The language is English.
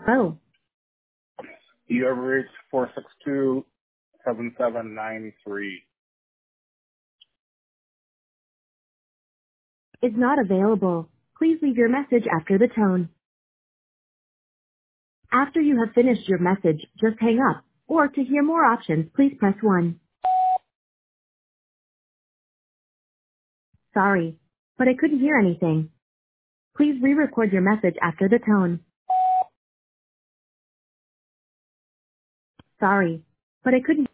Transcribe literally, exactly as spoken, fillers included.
Oh, You have reached four six two, seven seven nine three. is not available. Please leave your message after the tone. After you have finished your message, just hang up. Or to hear more options, please press one. Sorry, but I couldn't hear anything. Please re-record your message after the tone. Sorry, but I couldn't